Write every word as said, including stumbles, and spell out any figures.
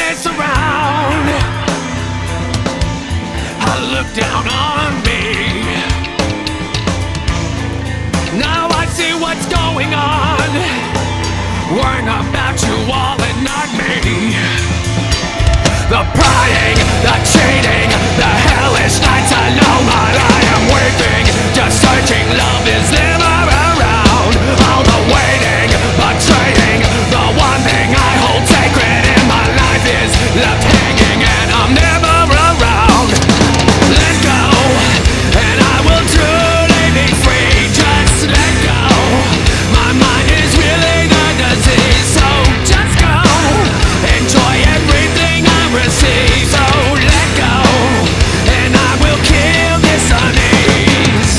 this around. I look down on me. Now I see what's going on. Worrying about you all and not me. The prying, the cheating, the hellish nights alone. But I am weeping, just searching. Love is never around. All the waiting, betraying. The one thing I hold sacred in my life is left hanging, and I'm never around. Let go, and I will truly be free. Just let go. My mind is really the disease, so just go. Enjoy everything I receive, so let go, and I will kill this unease.